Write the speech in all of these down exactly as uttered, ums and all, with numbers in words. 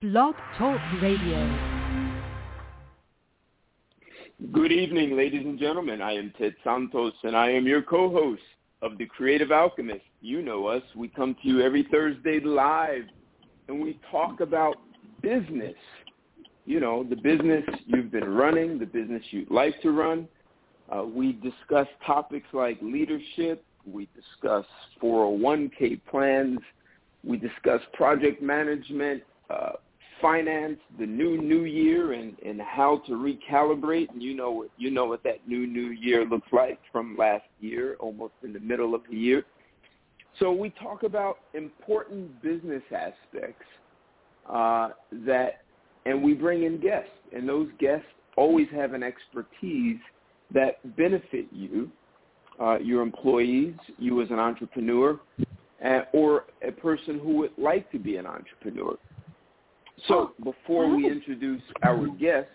Blog Talk Radio. Good evening, ladies and gentlemen. I am Ted Santos, and I am your co-host of The Creative Alchemist. You know us. We come to you every Thursday live, and we talk about business. You know, the business you've been running, the business you'd like to run. Uh, we discuss topics like leadership. We discuss four oh one k plans. We discuss project management, uh, finance, the new new year, and, and how to recalibrate. And you know what you know what that new new year looks like from last year, almost in the middle of the year. So we talk about important business aspects uh, that, and we bring in guests, and those guests always have an expertise that benefit you, uh, your employees, you as an entrepreneur, uh, or a person who would like to be an entrepreneur. So before we introduce our guest,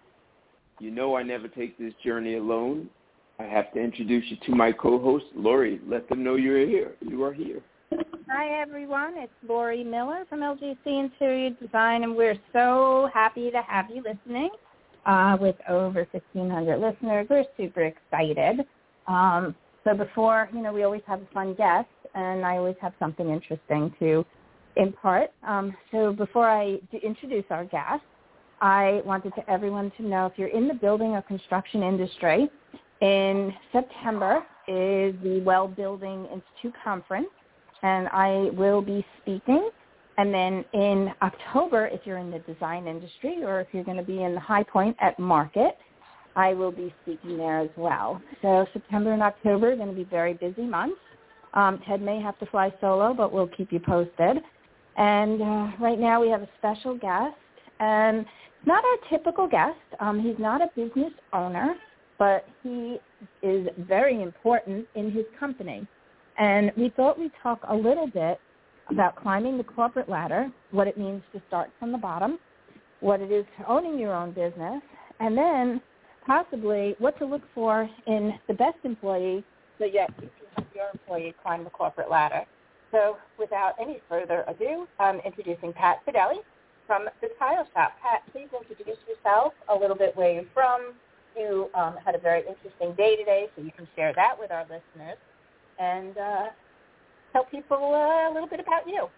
you know I never take this journey alone. I have to introduce you to my co-host, Lori. Let them know you're here. You are here. Hi, everyone. It's Lori Miller from L G C Interior Design, and we're so happy to have you listening. Uh, with over fifteen hundred listeners, we're super excited. Um, so before, you know, we always have a fun guest, and I always have something interesting to impart. Um, so before I d- introduce our guest, I wanted to everyone to know if you're in the building or construction industry, in September is the Well Building Institute Conference, and I will be speaking. And then in October, if you're in the design industry or if you're going to be in the High Point at Market, I will be speaking there as well. So September and October are going to be very busy months. Um, Ted may have to fly solo, but we'll keep you posted. And uh, right now we have a special guest, and not our typical guest. Um, he's not a business owner, but he is very important in his company. And we thought we'd talk a little bit about climbing the corporate ladder, what it means to start from the bottom, what it is to owning your own business, and then possibly what to look for in the best employee so yet you can help your employee climb the corporate ladder. So without any further ado, I'm introducing Pat Fideli from The Tile Shop. Pat, please introduce yourself, a little bit where you're from. You um, had a very interesting day today, so you can share that with our listeners. And uh, tell people uh, a little bit about you.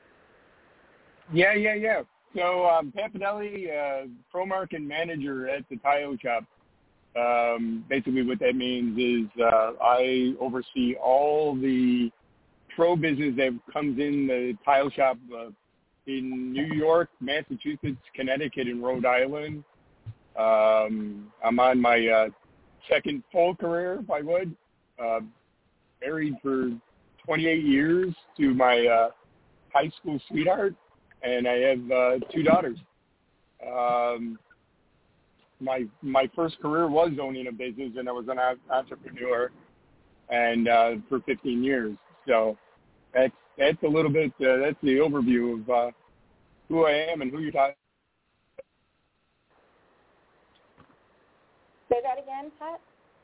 Yeah, yeah, yeah. So um, Pat Fideli, uh, Pro Market Manager at The Tile Shop. Um, basically what that means is uh, I oversee all the pro business that comes in the tile shop uh, in New York, Massachusetts, Connecticut, and Rhode Island. Um, I'm on my uh, second full career, if I would. Uh, married for twenty-eight years to my uh, high school sweetheart, and I have uh, two daughters. Um, my my first career was owning a business, and I was an entrepreneur, and uh, for fifteen years. So that's that's a little bit. Uh, that's the overview of uh, who I am and who you're talking. Say that again, Pat.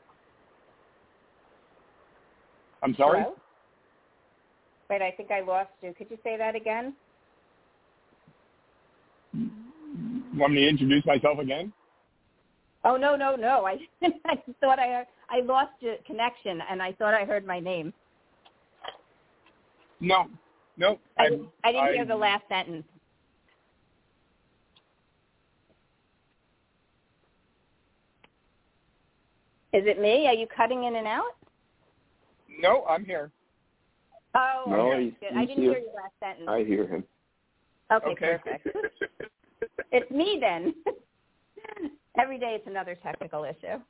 I'm sorry? Hello? Wait, I think I lost you. Could you say that again? Want me to introduce myself again? Oh, no, no, no. I, I thought I I lost your connection, and I thought I heard my name. No, no. I, didn't, I didn't I, hear the last sentence. Is it me? Are you cutting in and out? No, I'm here. Oh, no, okay. he's, Good. he's I didn't here. hear your last sentence. I hear him. Okay, okay. perfect. It's me then. Every day it's another technical issue.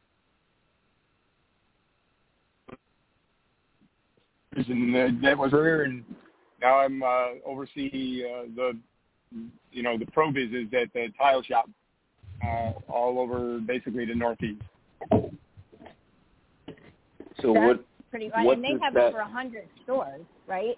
And uh, that was her, and now I'm uh, oversee uh, the, you know, the pro business at the tile shop, uh, all over basically the Northeast. So That's what? Pretty, what and they does have that, over a hundred stores, right?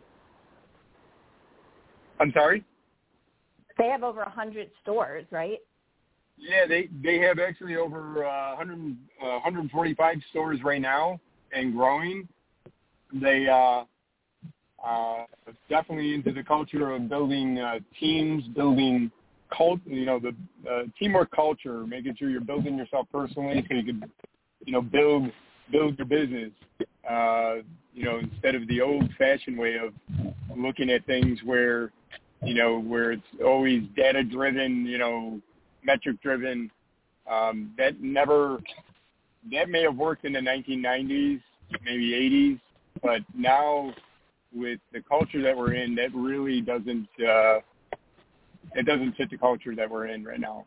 I'm sorry? They have over a hundred stores, right? Yeah, they they have actually over uh, one hundred, uh, one hundred forty-five stores right now and growing. They uh, uh, definitely into the culture of building uh, teams, building cult, you know, the uh, teamwork culture, making sure you're building yourself personally so you can, you know, build build your business. Uh, you know, instead of the old-fashioned way of looking at things where, you know, where it's always data-driven, you know, metric-driven. Um, that never, that may have worked in the nineteen nineties, maybe eighties, but now with the culture that we're in, that really doesn't, uh, it doesn't fit the culture that we're in right now.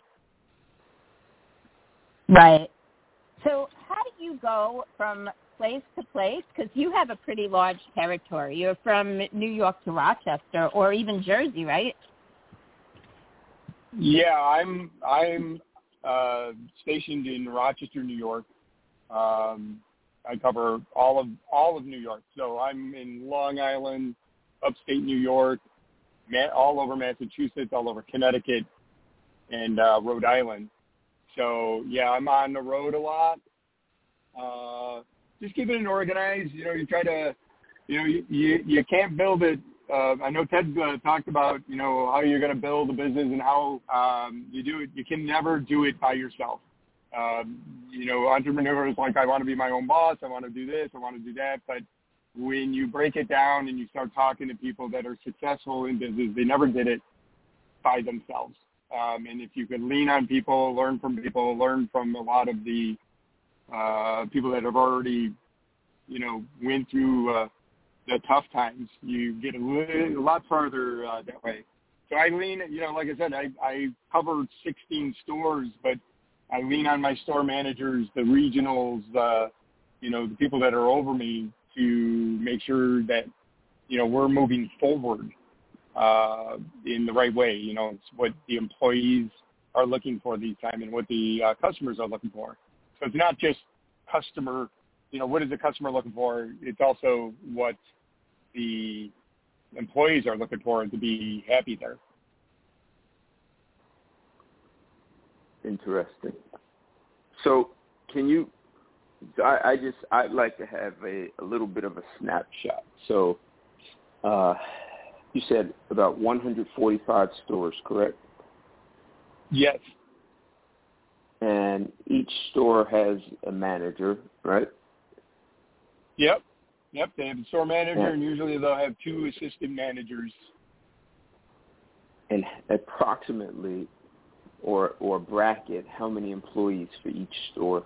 Right. So how do you go from place to place? Because you have a pretty large territory. You're from New York to Rochester or even Jersey, right? Yeah, I'm I'm uh, stationed in Rochester, New York. Um, I cover all of all of New York. So I'm in Long Island, upstate New York, all over Massachusetts, all over Connecticut, and uh, Rhode Island. So, yeah, I'm on the road a lot. Uh, just keeping it organized. You know, you try to, you know, you, you, you can't build it. Uh, I know Ted uh, talked about, you know, how you're going to build a business and how um, you do it. You can never do it by yourself. Um, you know, entrepreneurs like, I want to be my own boss. I want to do this. I want to do that. But when you break it down and you start talking to people that are successful in business, they never did it by themselves. Um, and if you could lean on people, learn from people, learn from a lot of the uh, people that have already, you know, went through uh, the tough times, you get a, little, a lot farther uh, that way. So I lean, you know, like I said, I, I covered sixteen stores, but I lean on my store managers, the regionals, uh, you know, the people that are over me to make sure that, you know, we're moving forward uh, in the right way. You know, it's what the employees are looking for these time and what the uh, customers are looking for. So it's not just customer, you know, what is the customer looking for? It's also what the employees are looking for to be happy there. Interesting. So can you, I, I just, I'd like to have a, a little bit of a snapshot. So uh, you said about one hundred forty-five stores, correct? Yes. And each store has a manager, right? Yep. Yep. They have a store manager, yeah. and usually they'll have two assistant managers. And approximately, or or bracket, how many employees for each store?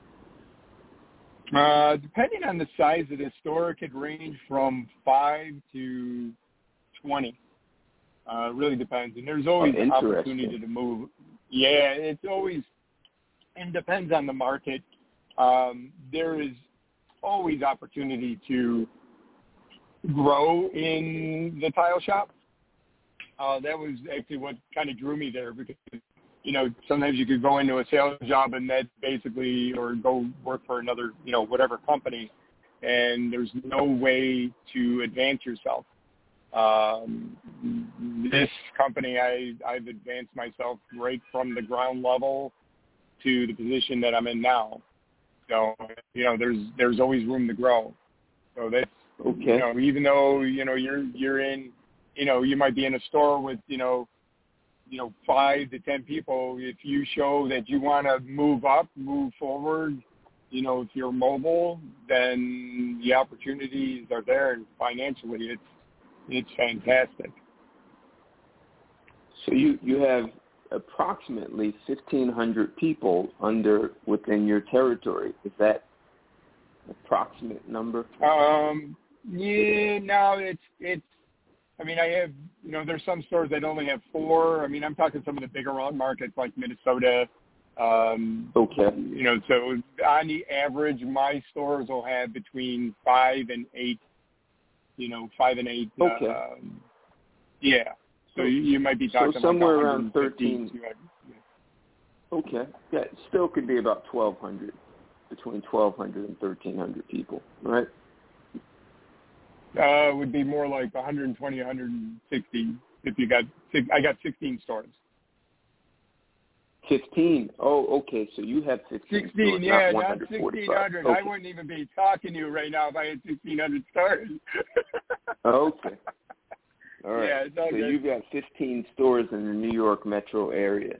Uh, depending on the size of the store, it could range from five to twenty. Uh, it really depends. And there's always oh, opportunity to move. Yeah, it's always, and depends on the market. Um, there is always opportunity to grow in the tile shop. Uh, that was actually what kind of drew me there because, you know, sometimes you could go into a sales job and that basically, or go work for another, you know, whatever company, and there's no way to advance yourself. Um, this company, I, I've advanced myself right from the ground level to the position that I'm in now. So, you know, there's there's always room to grow. So that's, okay. You know, even though, you know, you're you're in, you know, you might be in a store with, you know, you know, five to ten people. If you show that you want to move up, move forward, you know, if you're mobile, then the opportunities are there, and financially, it's it's fantastic. So you you have approximately fifteen hundred people under within your territory. Is that an approximate number? Um, yeah, no, it's it's. I mean, I have, you know, there's some stores that only have four. I mean, I'm talking some of the bigger markets like Minnesota. Um, okay. You know, so on the average, my stores will have between five and eight. You know, five and eight. Okay. Um, yeah. So you, you might be talking so somewhere like around thirteen. Yeah. Okay. Yeah, it still could be about twelve hundred, between twelve hundred and thirteen hundred people, right? Uh, would be more like one hundred twenty, one hundred sixty if you got six, I got sixteen stores. fifteen. Oh, okay. So you have fifteen sixteen, stores, yeah, not not sixteen hundred. Okay. I wouldn't even be talking to you right now if I had sixteen hundred stores. Okay. All right. Yeah, it's all so good. you've got fifteen stores in the New York metro area.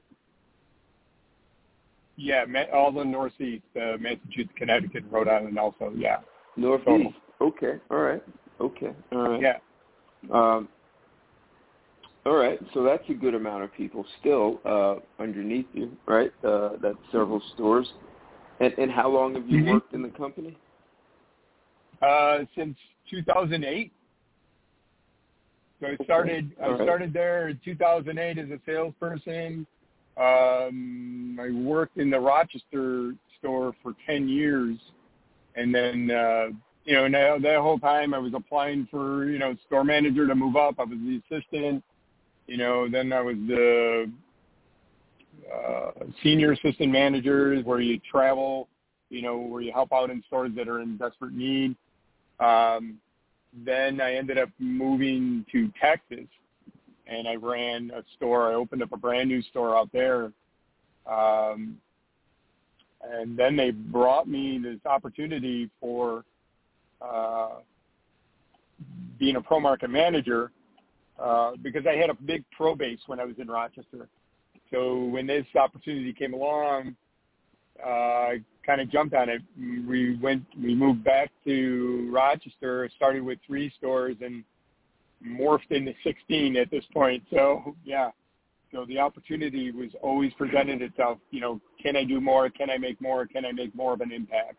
Yeah, all the Northeast, uh, Massachusetts, Connecticut, Rhode Island also, yeah. Northeast. Okay. All right. Okay. All right. Yeah. Um, all right. So that's a good amount of people still uh, underneath you, right? Uh, that's several stores. And, and how long have you mm-hmm. worked in the company? Uh, since two thousand eight. So I started. Okay. I started there in two thousand eight as a salesperson. Um, I worked in the Rochester store for ten years, and then uh, you know, now that whole time I was applying for you know store manager to move up. I was the assistant. You know, then I was the uh, senior assistant manager, where you travel. You know, where you help out in stores that are in desperate need. Um, then I ended up moving to Texas, and I ran a store. I opened up a brand new store out there. Um, and then they brought me this opportunity for uh, being a pro market manager uh, because I had a big pro base when I was in Rochester. So when this opportunity came along, uh, I kind of jumped on it. We went, we moved back to Rochester, started with three stores and morphed into sixteen at this point. So yeah, so the opportunity was always presented itself. You know, can I do more? Can I make more? Can I make more of an impact?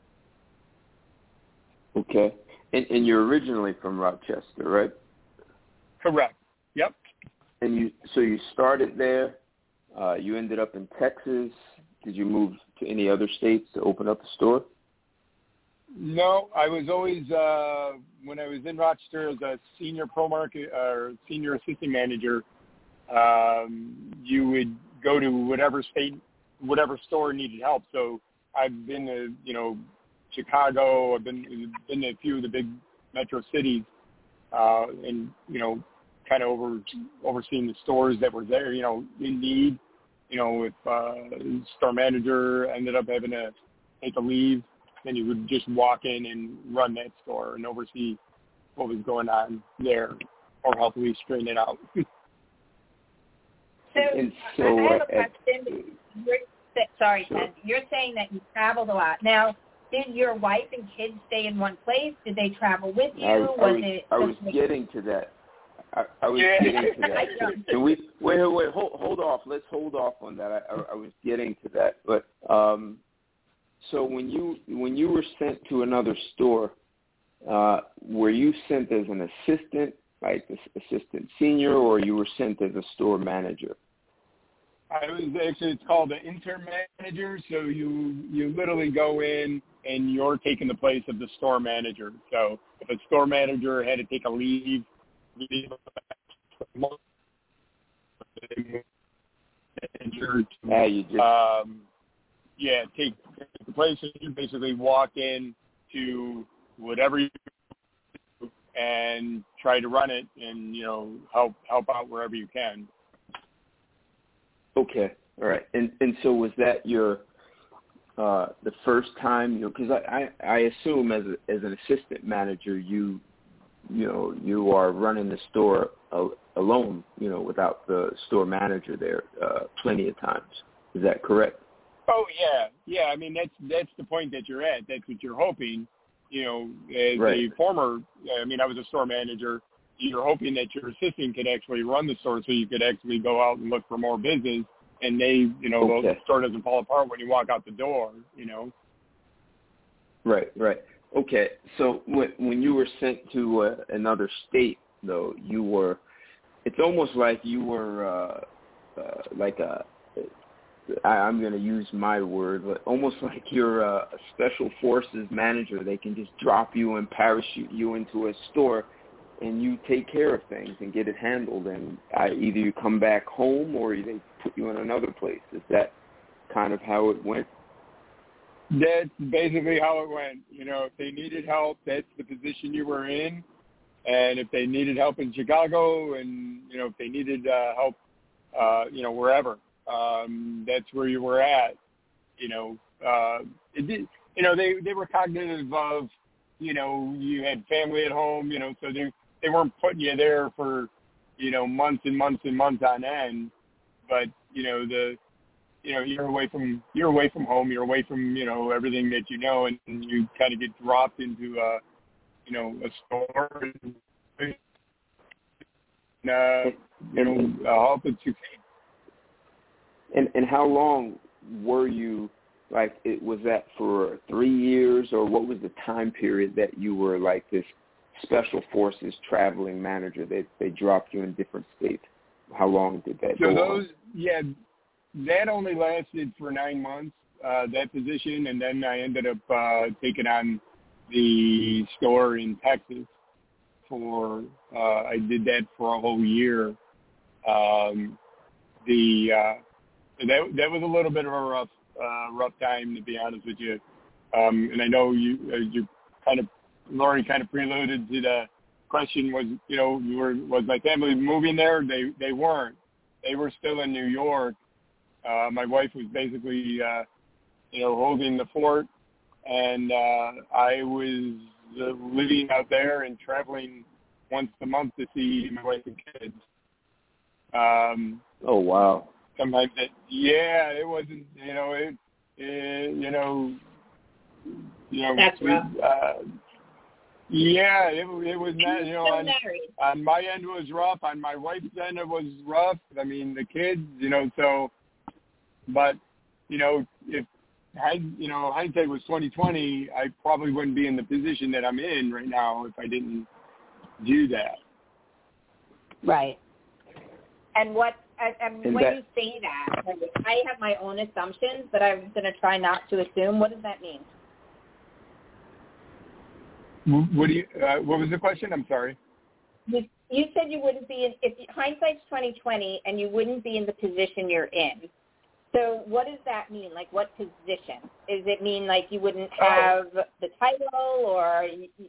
Okay. And, and you're originally from Rochester, right? Correct. Yep. And you, so you started there. Uh, you ended up in Texas. Did you move to any other states to open up a store? No, I was always, uh, when I was in Rochester as a senior pro market or senior assistant manager, um, you would go to whatever state, whatever store needed help. So I've been to, you know, Chicago. I've been, been to a few of the big metro cities uh, and, you know, kind of over, overseeing the stores that were there, you know, in need. You know, if uh, store manager ended up having to take a leave, then you would just walk in and run that store and oversee what was going on there or help me straighten it out. So, and so I have a at, question. You're, sorry, sure. Ted. You're saying that you traveled a lot. Now, did your wife and kids stay in one place? Did they travel with you? I, I was, was, it I was like, getting to that. I, I was Yeah. getting to that. Can we wait? Wait, hold, hold off. Let's hold off on that. I, I, I was getting to that. But um, so when you when you were sent to another store, uh, were you sent as an assistant, like assistant senior, or you were sent as a store manager? I was actually, it's called an intern manager. So you you literally go in and you're taking the place of the store manager. So if a store manager had to take a leave, Yeah, you just um, yeah, take the place. You basically walk in to whatever you do and try to run it, and you know help help out wherever you can. Okay, all right. And and so was that your uh, the first time? You know, because I, I I assume as a, as an assistant manager, you you know you are running the store al- alone, you know, without the store manager there uh, plenty of times. Is that correct? Oh yeah, yeah. I mean that's that's the point that you're at. That's what you're hoping. You know, as Right. a former, I mean, I was a store manager. You're hoping that your assistant could actually run the store, so you could actually go out and look for more business, and they, you know, Okay. the store doesn't fall apart when you walk out the door. You know. Right, right. Okay, so when when you were sent to uh, another state, though, you were. It's almost like you were uh, uh, like a. I, I'm going to use my word, but almost like you're a, a special forces manager. They can just drop you and parachute you into a store, and you take care of things and get it handled. And I, either you come back home or they put you in another place. Is that kind of how it went? That's basically how it went. You know, if they needed help, that's the position you were in. And if they needed help in Chicago, and you know, if they needed uh, help, uh, you know, wherever, um, that's where you were at. You know, uh, it did, you know, they they were cognitive of, you know, you had family at home. You know, so they they weren't putting you there for, you know, months and months and months on end. But, you know, the, you know, you're away from, you're away from home, you're away from, you know, everything that you know, and, and you kind of get dropped into a, you know, a store and, uh, you know, uh, help that you can. And, and how long were you, like, it was that for three years, or what was the time period that you were like this special forces traveling manager? They they dropped you in different states. How long did that so go those, on? Yeah, that only lasted for nine months, uh, that position, and then I ended up uh, taking on the store in Texas for, uh, I did that for a whole year. Um, the uh, that that was a little bit of a rough uh, rough time, to be honest with you. Um, and I know you uh, you kind of, Lori kind of preluded to the question was, you know, were, was my family moving there? They they weren't. They were still in New York. Uh, my wife was basically, uh, you know, holding the fort, and uh, I was uh, living out there and traveling once a month to see my wife and kids. Um, oh wow! Sometimes it, yeah, it wasn't, you know, it, it you know, you know, That's rough. uh, yeah, it, it was not, you know, Still on, married. on my end it was rough. On my wife's end it was rough. I mean, the kids, you know, so, but, you know, if, you know, hindsight was twenty twenty, I probably wouldn't be in the position that I'm in right now if I didn't do that. Right. And what, and, and and when that, you say that, I have my own assumptions, but I'm going to try not to assume. What does that mean? What do you? Uh, what was the question? I'm sorry. You, you said you wouldn't be in, if hindsight's twenty twenty, and you wouldn't be in the position you're in. So what does that mean? Like, what position? Does it mean like you wouldn't have oh. the title, or?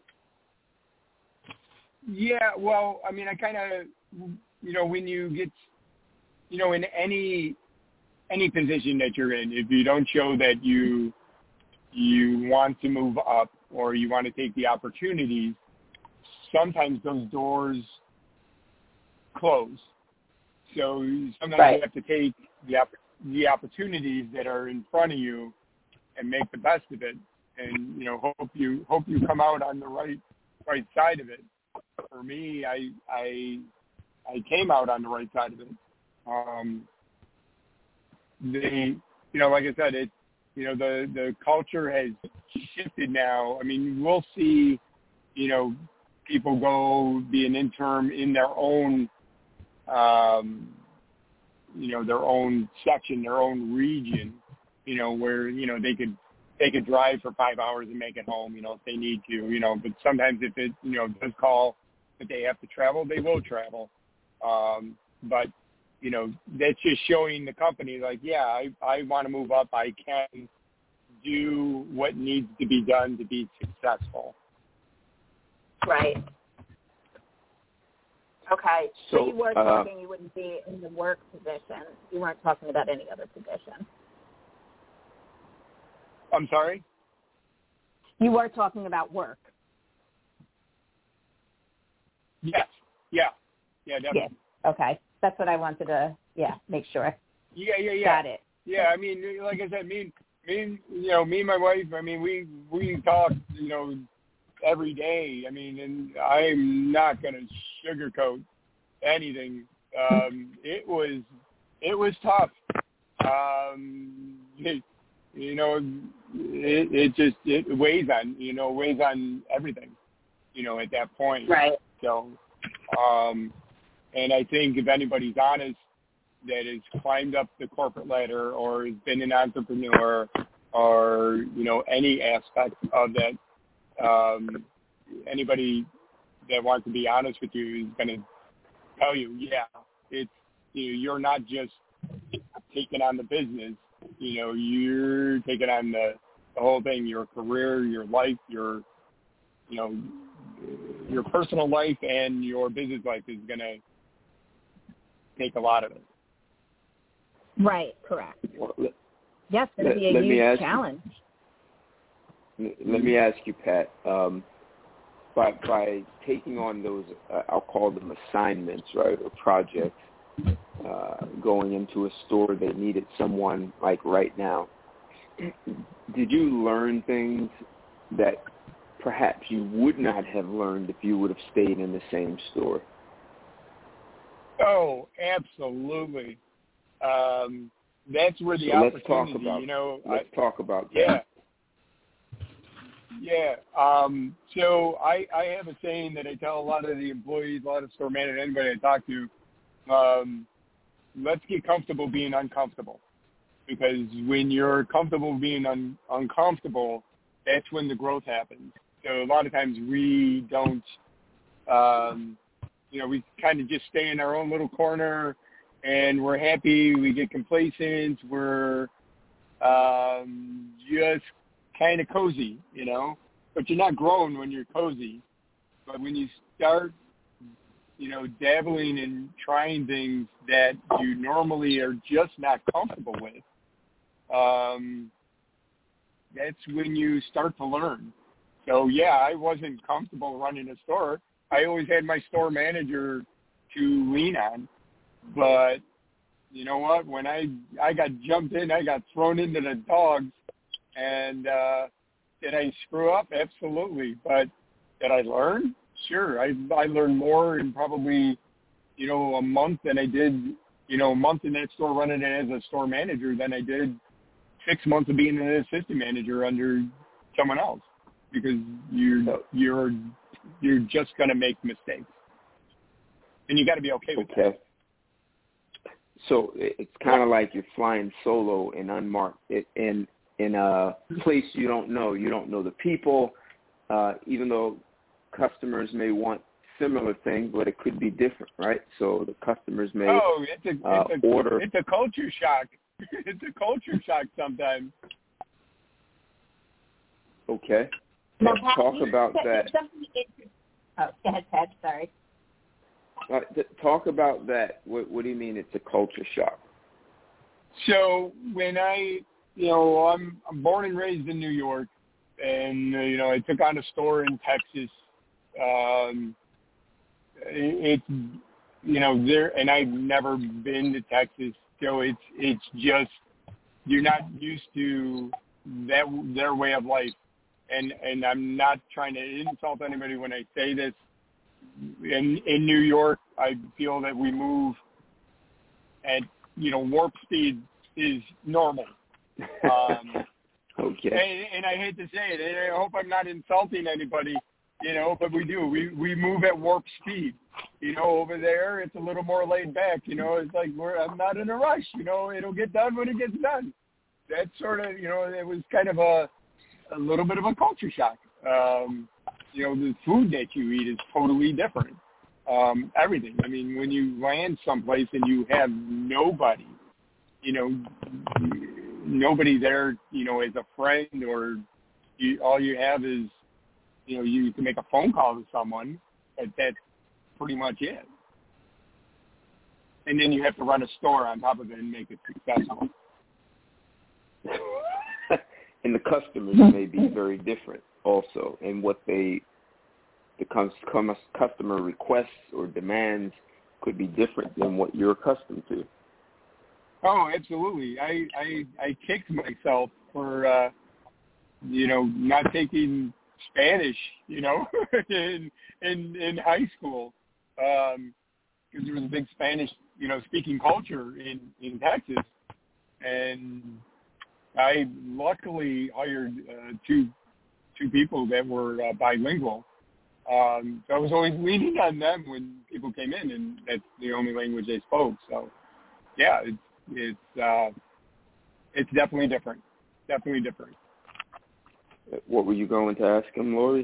Yeah, well, I mean, I kind of, you know, when you get, you know, in any any position that you're in, if you don't show that you you want to move up or you want to take the opportunities, sometimes those doors close. So sometimes right. you have to take the the opportunities that are in front of you and make the best of it, and you know, hope you hope you come out on the right right side of it. For me, I I I came out on the right side of it. Um, the you know, like I said, it you know the the culture has shifted now. I mean, we'll see, you know, people go be an intern in their own, um, you know, their own section, their own region, you know, where you know they could they could drive for five hours and make it home, you know, if they need to, you know. But sometimes if it you know does call that they have to travel, they will travel. Um, but you know, that's just showing the company, like, yeah, I, I want to move up. I can do what needs to be done to be successful. Right. Okay. So, so you were uh, talking you wouldn't be in the work position. You weren't talking about any other position. I'm sorry? You were talking about work. Yes. Yeah. Yeah, definitely. Yes. Okay. That's what I wanted to, yeah, make sure. Yeah, yeah, yeah. Got it. Yeah, I mean, like I said, me, me, you know, me and my wife, I mean, we, we talk, you know, every day. I mean, and I'm not going to sugarcoat anything. Um, it was, it was tough. Um, it, you know, it, it just, it weighs on, you know, weighs on everything, you know, at that point. Right. So, um, and I think if anybody's honest that has climbed up the corporate ladder or has been an entrepreneur or, you know, any aspect of that, um, anybody that wants to be honest with you is going to tell you, yeah, it's, you know, you're not just taking on the business, you know, you're taking on the, the whole thing, your career, your life, your, you know, your personal life and your business life is going to take a lot of it. Right, correct. Well, let, yes, it's going to be a huge challenge. You, let me ask you, Pat. Um, by by taking on those, uh, I'll call them assignments, right, or projects, uh, going into a store that needed someone like right now, did you learn things that perhaps you would not have learned if you would have stayed in the same store? Oh, absolutely. Um, that's where the so opportunity, let's talk about, you know. Let's I, talk about yeah. that. Yeah. Um, so I, I have a saying that I tell a lot of the employees, a lot of store managers, anybody I talk to, um, let's get comfortable being uncomfortable. Because when you're comfortable being un, uncomfortable, that's when the growth happens. So a lot of times we don't, um, you know, we kind of just stay in our own little corner and we're happy. We get complacent. We're um, just kind of cozy, you know. But you're not growing when you're cozy. But when you start, you know, dabbling and trying things that you normally are just not comfortable with, um, that's when you start to learn. So, yeah, I wasn't comfortable running a store. I always had my store manager to lean on. But you know what? When I, I got jumped in, I got thrown into the dogs. And uh, did I screw up? Absolutely. But did I learn? Sure. I, I learned more in probably, you know, a month than I did, you know, a month in that store running it as a store manager than I did six months of being an assistant manager under someone else. Because you're you're you're just going to make mistakes, and you got to be okay with okay. that. So it's kind of like you're flying solo and unmarked it in in a place you don't know. You don't know the people, uh, even though customers may want similar things, but it could be different, right? So the customers may oh, it's a, uh, it's a, order. It's a culture shock. It's a culture shock sometimes. Okay. Now, Let's talk about that. Oh, go ahead, Ted. Sorry. Uh, th- talk about that. What, what do you mean it's a culture shock? So when I, you know, I'm, I'm born and raised in New York, and, uh, you know, I took on a store in Texas. Um, it, it's, you know, there, and I've never been to Texas, so it's, it's just, you're not used to that, their way of life. And and I'm not trying to insult anybody when I say this. In in New York, I feel that we move at, you know, warp speed is normal. Um, okay. And, and I hate to say it, and I hope I'm not insulting anybody, you know, but we do. We we move at warp speed. You know, over there, it's a little more laid back. You know, it's like we're I'm not in a rush. You know, it'll get done when it gets done. That's sort of, you know, it was kind of a a little bit of a culture shock. Um, you know, the food that you eat is totally different. Um, everything. I mean, when you land someplace and you have nobody, you know, nobody there, you know, as a friend, or you, all you have is, you know, you can make a phone call to someone, but that's pretty much it. And then you have to run a store on top of it and make it successful. And the customers may be very different also, and what they, the customer requests or demands could be different than what you're accustomed to. Oh, absolutely. I I, I kicked myself for, uh, you know, not taking Spanish, you know, in, in in high school, because um, there was a big Spanish, you know, speaking culture in, in Texas, and I luckily hired uh, two two people that were uh, bilingual. Um, so I was always leaning on them when people came in, and that's the only language they spoke. So, yeah, it's it's uh, it's definitely different. Definitely different. What were you going to ask him, Lori?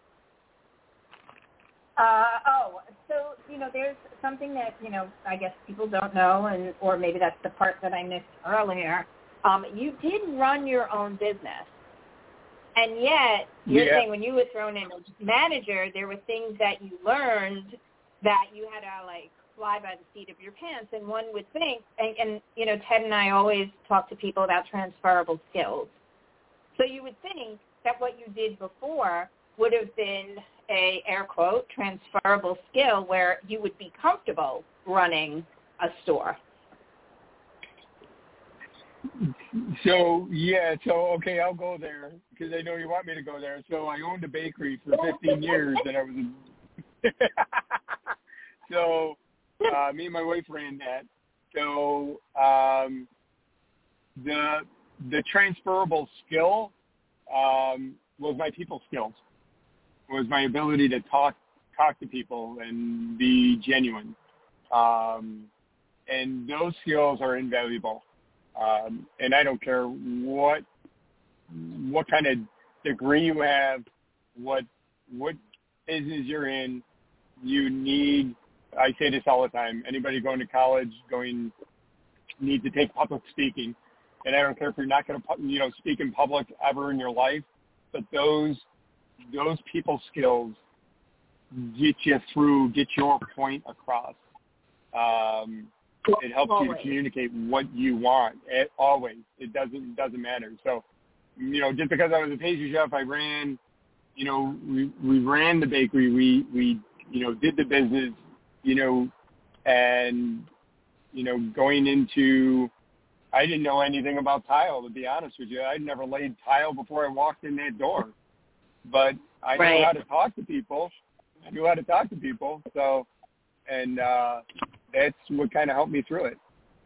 Uh, oh, so, you know, there's something that, you know, I guess people don't know, and or maybe that's the part that I missed earlier. Um, you did run your own business, and yet you're yeah. saying when you were thrown in as manager, there were things that you learned that you had to, like, fly by the seat of your pants. And one would think, and, and you know, Ted and I always talk to people about transferable skills. So you would think that what you did before would have been a, air quote, transferable skill where you would be comfortable running a store? So, yeah, so, okay, I'll go there because I know you want me to go there. So I owned a bakery for fifteen years, and I was a so uh, me and my wife ran that. So um, the the transferable skill um, was my people skills, was my ability to talk talk to people and be genuine. Um, and those skills are invaluable. Um, and I don't care what what kind of degree you have, what what business you're in, you need, I say this all the time, anybody going to college, going, need to take public speaking. And I don't care if you're not going to, you know, speak in public ever in your life, but those those people skills get you through, get your point across. Um, it helps always. you to communicate what you want. It, always, it doesn't it doesn't matter. So, you know, just because I was a pastry chef, I ran, you know, we we ran the bakery, we we you know did the business, you know, and you know going into, I didn't know anything about tile, to be honest with you. I'd never laid tile before I walked in that door. But I right. knew how to talk to people. I knew how to talk to people. So, and uh, that's what kind of helped me through it.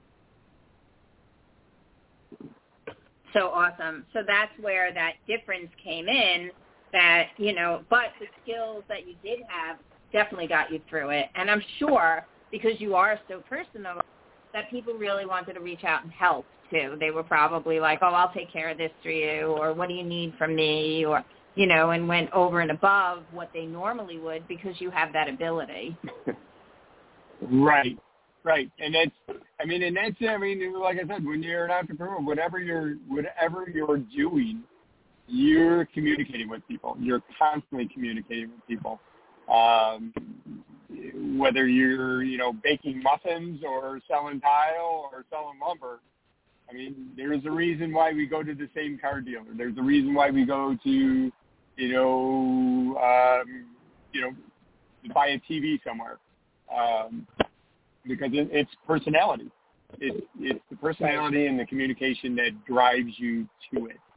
So awesome. So that's where that difference came in, that, you know, but the skills that you did have definitely got you through it. And I'm sure, because you are so personal, that people really wanted to reach out and help, too. They were probably like, oh, I'll take care of this for you, or what do you need from me, or, you know, and went over and above what they normally would because you have that ability. Right, right. And that's, I mean, and that's, I mean, like I said, when you're an entrepreneur, whatever you're, whatever you're doing, you're communicating with people. You're constantly communicating with people. Um, whether you're, you know, baking muffins or selling tile or selling lumber. I mean, there's a reason why we go to the same car dealer. There's a reason why we go to, you know, um, you know, to buy a T V somewhere. Um, because it, it's personality. It, it's the personality and the communication that drives you to it.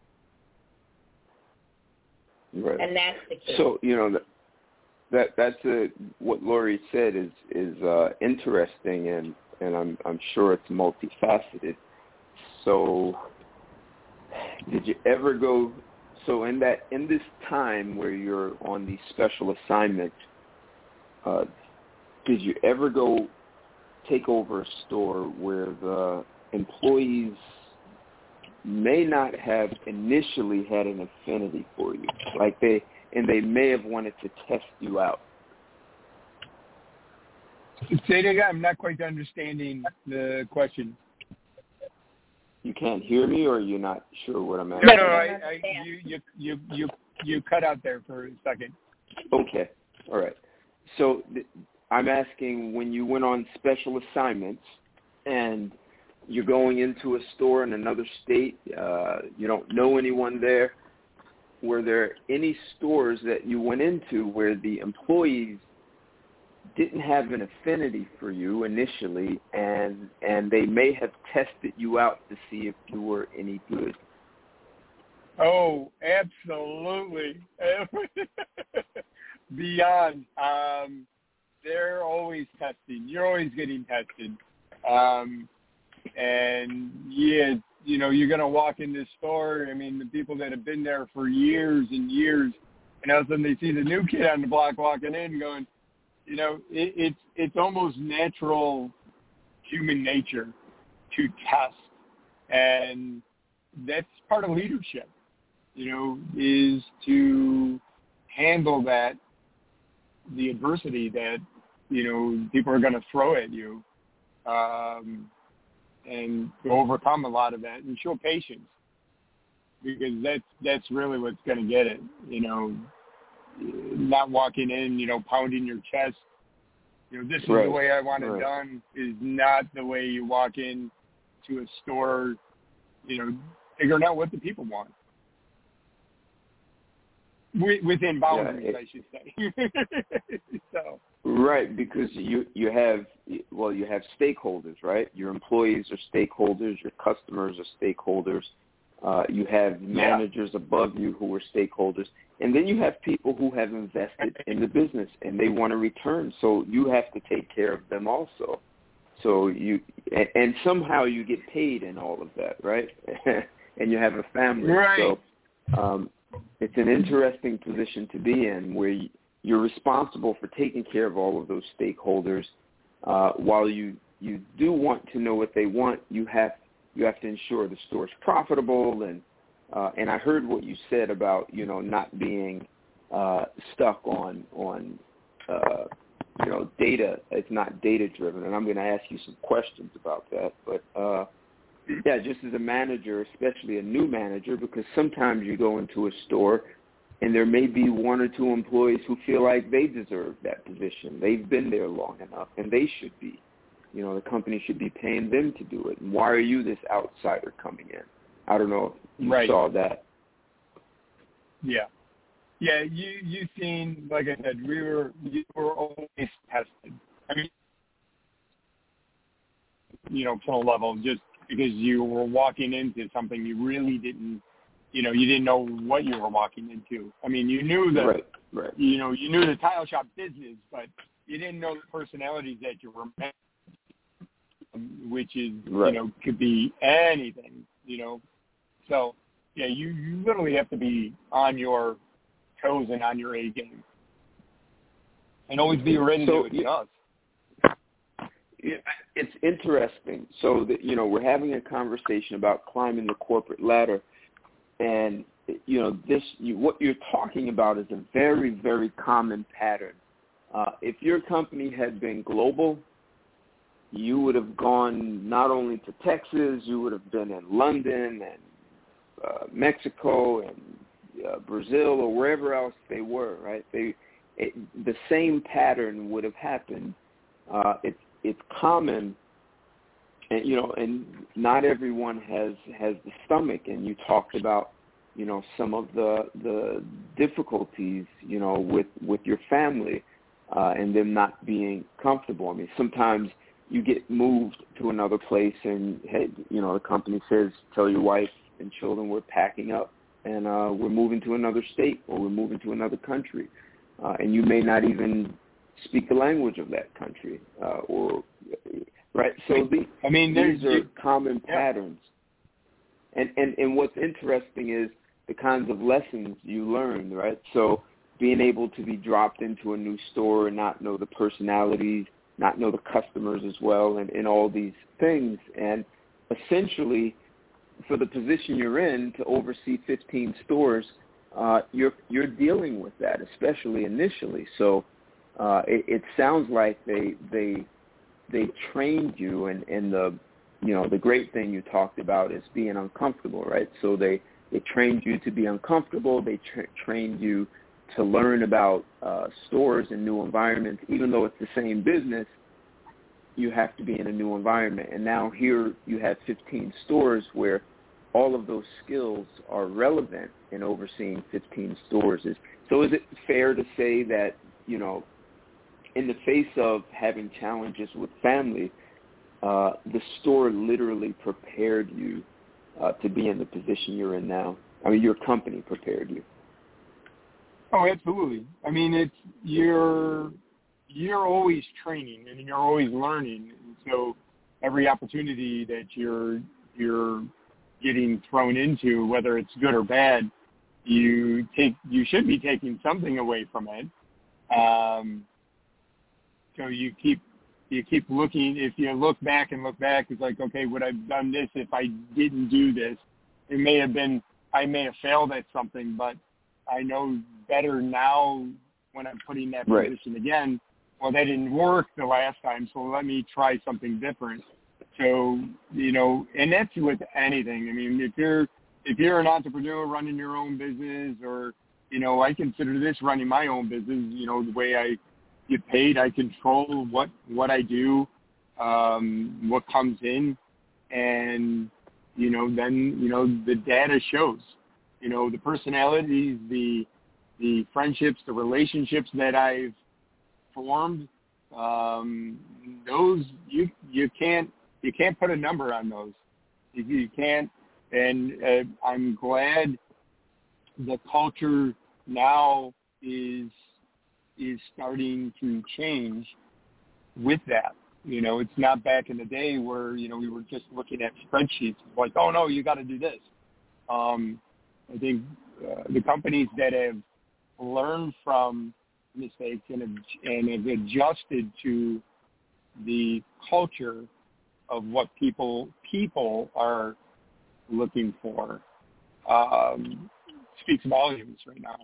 Right. And that's the key. So, you know, that, that that's a, what Lori said is is uh, interesting, and, and I'm I'm sure it's multifaceted. So, did you ever go? So in that in this time where you're on the special assignment, uh, did you ever go take over a store where the employees may not have initially had an affinity for you, like they and they may have wanted to test you out? Say it again. I'm not quite understanding the question. You can't hear me, or you're not sure what I'm asking? No, no, I, I, you, you, you, you, you cut out there for a second. Okay, all right. So th- I'm asking, when you went on special assignments and you're going into a store in another state, uh, you don't know anyone there, were there any stores that you went into where the employees didn't have an affinity for you initially, and and they may have tested you out to see if you were any good? Oh, absolutely. Beyond. Um, they're always testing. You're always getting tested. Um, and, yeah, you know, you're going to walk in this store. I mean, the people that have been there for years and years, and all of a sudden they see the new kid on the block walking in going, you know, it, it's it's almost natural human nature to test. And that's part of leadership, you know, is to handle that, the adversity that, you know, people are going to throw at you, um, and to overcome a lot of that and show patience, because that's, that's really what's going to get it, you know, not walking in, you know, pounding your chest, you know, this is right. the way I want it right. done, is not the way you walk in to a store, you know, figuring out what the people want. within boundaries, yeah, it, I should say. so right, because you you have well, you have stakeholders, right? Your employees are stakeholders. Your customers are stakeholders. Uh, you have managers yeah. above you who are stakeholders, and then you have people who have invested in the business and they want to return. So you have to take care of them also. So you and, and somehow you get paid in all of that, right? And you have a family. Right. So um, it's an interesting position to be in where you, you're responsible for taking care of all of those stakeholders. Uh, while you, you do want to know what they want, you have you have to ensure the store's profitable. And uh, and I heard what you said about, you know, not being uh, stuck on on uh, you know, data. It's not data driven, and I'm going to ask you some questions about that. But uh, yeah, just as a manager, especially a new manager, because sometimes you go into a store and there may be one or two employees who feel like they deserve that position. They've been there long enough, and they should be. You know, the company should be paying them to do it. And why are you this outsider coming in? I don't know if you right. saw that. Yeah. Yeah, you you seen, like I said, we were you were always tested. I mean, you know, full level, just because you were walking into something you really didn't, you know, you didn't know what you were walking into. I mean, you knew the, right, right. you know, you knew the tile shop business, but you didn't know the personalities that you were met, which is, right. you know, could be anything, you know. So, yeah, you, you literally have to be on your toes and on your A game, and always be ready so, to adjust. Yeah, it's interesting. So that, you know, we're having a conversation about climbing the corporate ladder, and you know, this you, what you're talking about is a very, very common pattern. Uh, if your company had been global, you would have gone not only to Texas, you would have been in London and uh, Mexico and Uh, Brazil or wherever else they were, right? They, it, the same pattern would have happened. Uh, it's it's common, and you know, and not everyone has has the stomach. And you talked about, you know, some of the the difficulties, you know, with with your family uh, and them not being comfortable. I mean, sometimes you get moved to another place, and hey, you know, the company says, tell your wife and children we're packing up. And uh, we're moving to another state, or we're moving to another country, uh, and you may not even speak the language of that country, uh, or right. So the, I mean, these are you, common yeah. patterns, and, and and what's interesting is the kinds of lessons you learn, right? So being able to be dropped into a new store and not know the personalities, not know the customers as well, and, and all these things, and essentially, for the position you're in to oversee fifteen stores, uh, you're you're dealing with that, especially initially. So uh, it, it sounds like they they they trained you, and, and the you know the great thing you talked about is being uncomfortable, right? So they, they trained you to be uncomfortable. They tra- trained you to learn about uh, stores and new environments, even though it's the same business. You have to be in a new environment. And now here you have fifteen stores where all of those skills are relevant in overseeing fifteen stores. So is it fair to say that, you know, in the face of having challenges with family, uh, the store literally prepared you uh, to be in the position you're in now? I mean, your company prepared you. Oh, absolutely. I mean, it's you're you're always training and you're always learning. So every opportunity that you're you're getting thrown into, whether it's good or bad, you take you should be taking something away from it. Um, so you keep you keep looking. If you look back and look back, it's like, okay, would I have done this if I didn't do this? It may have been I may have failed at something, but I know better now when I'm put in that right. position again. Well, that didn't work the last time, so let me try something different. So, you know, and that's with anything. I mean, if you're if you're an entrepreneur running your own business, or, you know, I consider this running my own business, you know, the way I get paid, I control what, what I do, um, what comes in, and, you know, then, you know, the data shows. You know, the personalities, the the friendships, the relationships that I've formed, um, those you you can't you can't put a number on those. You, you can't, and uh, I'm glad the culture now is is starting to change with that. You know, it's not back in the day where, you know, we were just looking at spreadsheets like, oh no, you got to do this. Um, I think uh, the companies that have learned from mistakes and have, and have adjusted to the culture of what people people are looking for um, speaks volumes right now.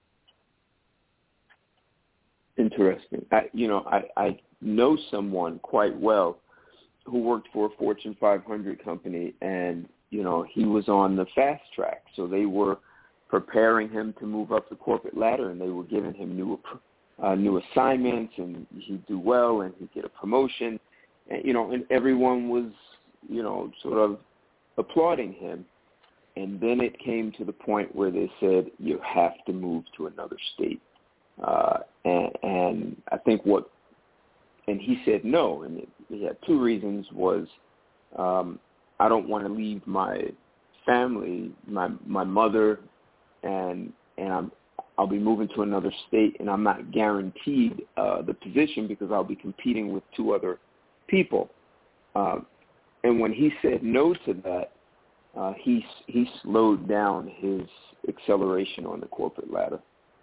Interesting. I, you know, I, I know someone quite well who worked for a Fortune five hundred company, and, you know, he was on the fast track. So they were preparing him to move up the corporate ladder, and they were giving him new uh, new assignments, and he'd do well, and he'd get a promotion. And, you know, and everyone was, you know, sort of applauding him. And then it came to the point where they said, you have to move to another state. Uh, and, and I think what, and he said no, and it, he had two reasons. Was um, I don't want to leave my family, my my mother, and and I'm I'll be moving to another state, and I'm not guaranteed uh, the position because I'll be competing with two other people. Uh, and when he said no to that, uh, he he slowed down his acceleration on the corporate ladder.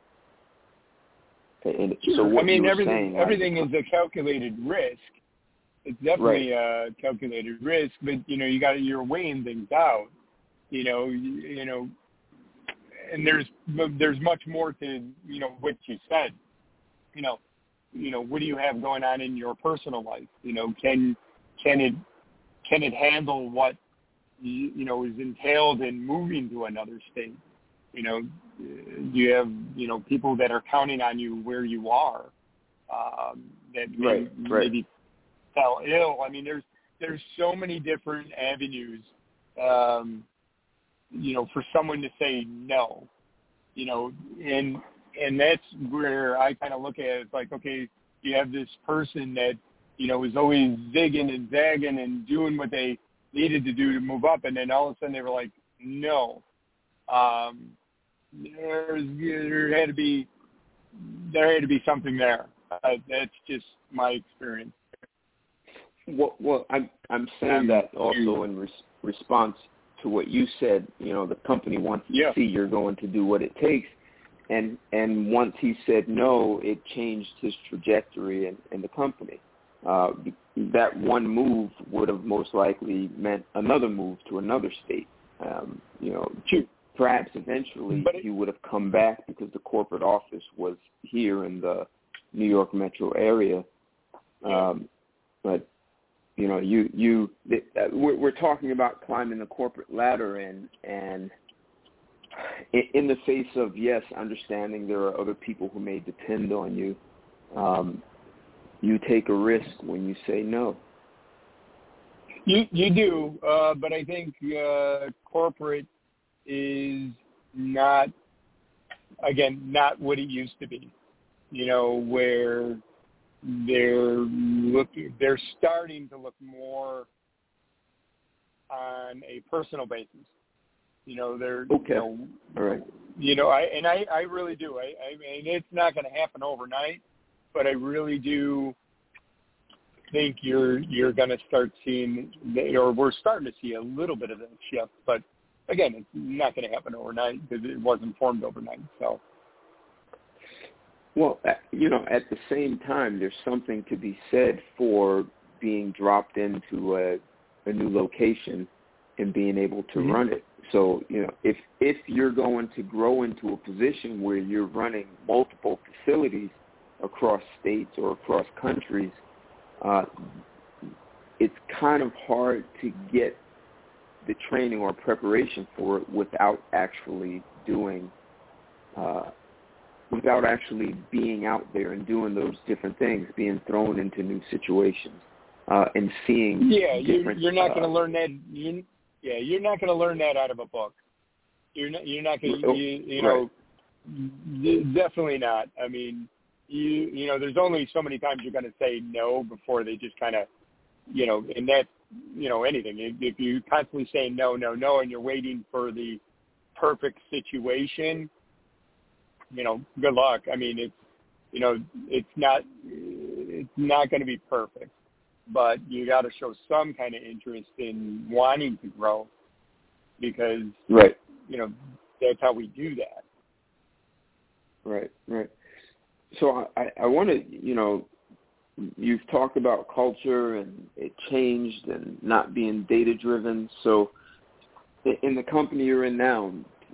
And so what I mean, you were everything saying, everything like, is a calculated risk. It's definitely right. a calculated risk, but you know, you got you're weighing things out. You know, you, you know, and there's there's much more to you know what you said. You know, you know, what do you have going on in your personal life? You know, can can it can it handle what you, you know is entailed in moving to another state? You know, you have, you know, people that are counting on you where you are um, that may, right, right. maybe fell ill. I mean, there's there's so many different avenues, um, you know, for someone to say no, you know, and and that's where I kind of look at it. It's like, okay, you have this person that, you know, is always zigging and zagging and doing what they needed to do to move up, and then all of a sudden they were like, no. Um, there's, there had to be there had to be something there. Uh, that's just my experience. Well, well I'm I'm saying that also in res- response to what you said. You know, the company wants yeah. to see you're going to do what it takes, and and once he said no, it changed his trajectory in, in the company. Uh, that one move would have most likely meant another move to another state. Um, you know, perhaps eventually but it, he would have come back because the corporate office was here in the New York metro area. Yeah. Um, but, you know, you, you, uh, we're, we're talking about climbing the corporate ladder, and, and in the face of, yes, understanding there are other people who may depend on you, um, you take a risk when you say no. You you do, uh, but I think uh, corporate is not, again, not what it used to be. You know, where they're looking, they're starting to look more on a personal basis. You know, they're okay. You know, all right. You know, I and I, I really do. I, I mean, it's not going to happen overnight, but I really do think you're you're going to start seeing, or we're starting to see a little bit of that shift. But again, it's not going to happen overnight because it wasn't formed overnight. So, well, you know, at the same time, there's something to be said for being dropped into a, a new location and being able to mm-hmm. run it. So, you know, if if you're going to grow into a position where you're running multiple facilities across states or across countries, uh, it's kind of hard to get the training or preparation for it without actually doing, uh, without actually being out there and doing those different things, being thrown into new situations, uh, and seeing. Yeah, different, you're, you're not uh, going to learn that. You, yeah, you're not going to learn that out of a book. You're not. You're not going to. You, you know, right. Definitely not. I mean, you you know, there's only so many times you're going to say no before they just kind of, you know, and that, you know, anything. If, if you constantly say no, no, no, and you're waiting for the perfect situation, you know, good luck. I mean, it's, you know, it's not, it's not going to be perfect, but you got to show some kind of interest in wanting to grow because, right. you know, that's how we do that. Right, right. So I, I want to, you know, you've talked about culture and it changed and not being data-driven. So in the company you're in now,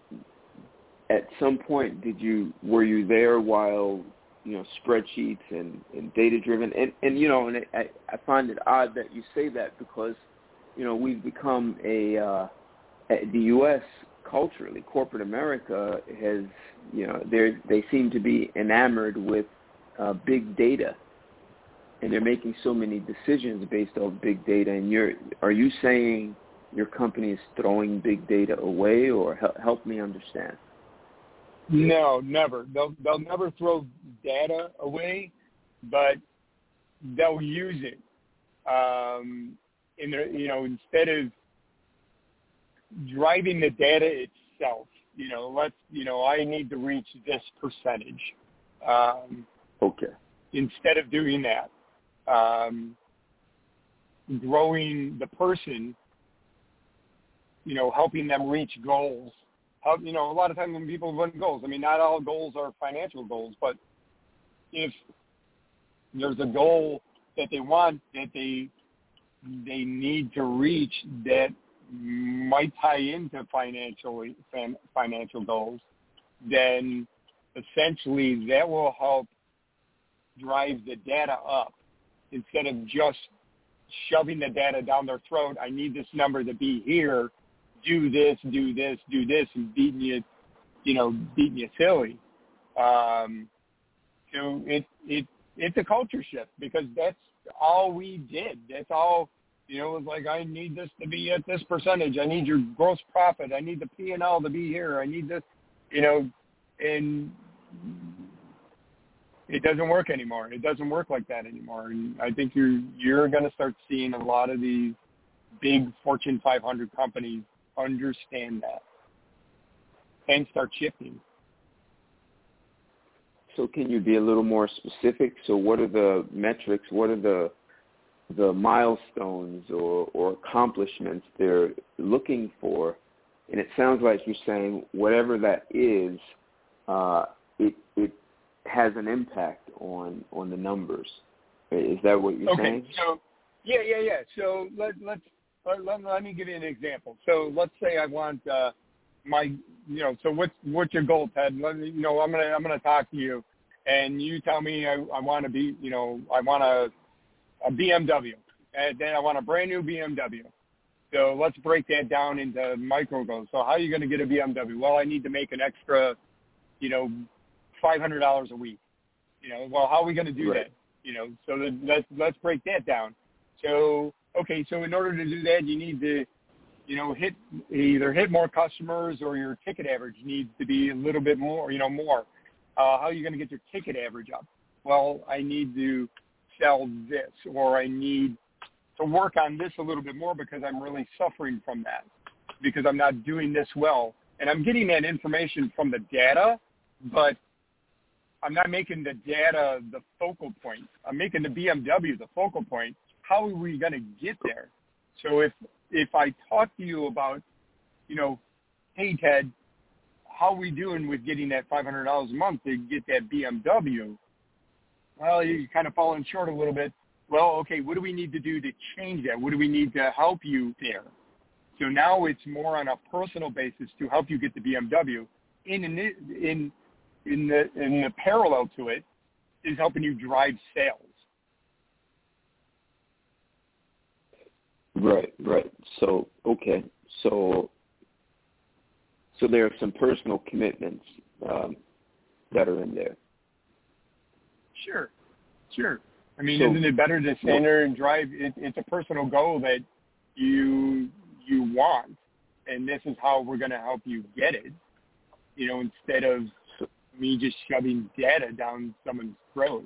at some point, did you were you there while, you know, spreadsheets and, and data-driven? And, and, you know, and I, I find it odd that you say that because, you know, we've become a, uh, the U S culturally, corporate America has, you know, they they seem to be enamored with uh, big data, and they're making so many decisions based off big data. And you're, are you saying your company is throwing big data away, or help, help me understand? No, never. They'll they'll never throw data away, but they'll use it. Um, in the, you know, instead of driving the data itself, you know, let's, you know, I need to reach this percentage. Um, okay. Instead of doing that, um, growing the person, you know, helping them reach goals. Help, you know, a lot of times when people run goals, I mean, not all goals are financial goals, but if there's a goal that they want that they they need to reach that might tie into financial financial goals, then essentially that will help drive the data up instead of just shoving the data down their throat. I need this number to be here. Do this, do this, do this, and beating you, you know, beating you silly. Um, so it it it's a culture shift because that's all we did. That's all. You know, it was like, I need this to be at this percentage. I need your gross profit. I need the P and L to be here. I need this, you know, and it doesn't work anymore. It doesn't work like that anymore. And I think you're you're going to start seeing a lot of these big Fortune five hundred companies understand that and start shifting. So can you be a little more specific? So what are the metrics? What are the the milestones or, or accomplishments they're looking for? And it sounds like you're saying whatever that is, uh, it it has an impact on, on the numbers. Is that what you're okay, saying? Okay, so yeah, yeah, yeah. So let let's let, let, let me give you an example. So let's say I want uh, my, you know, so what's what's your goal, Ted? Let me, you know, I'm gonna I'm gonna talk to you, and you tell me I, I want to be, you know, I want to a B M W, and then I want a brand new B M W. So let's break that down into micro goals. So how are you going to get a B M W? Well, I need to make an extra, you know, five hundred dollars a week. You know, well, how are we going to do right. that? You know, so then let's let's break that down. So okay, so in order to do that, you need to, you know, hit either hit more customers or your ticket average needs to be a little bit more. You know, more. Uh, how are you going to get your ticket average up? Well, I need to sell this, or I need to work on this a little bit more because I'm really suffering from that because I'm not doing this well. And I'm getting that information from the data, but I'm not making the data the focal point. I'm making the B M W the focal point. How are we going to get there? So if if I talk to you about, you know, hey, Ted, how are we doing with getting that five hundred dollars a month to get that B M W? Well, you're kind of falling short a little bit. Well, okay, what do we need to do to change that? What do we need to help you there? So now it's more on a personal basis to help you get the B M W. In in in in the in the parallel to it is helping you drive sales. Right, right. So okay, so so there are some personal commitments um, that are in there. Sure, sure. I mean, so, isn't it better to stand there and drive? It, it's a personal goal that you you want, and this is how we're going to help you get it. You know, instead of me just shoving data down someone's throat.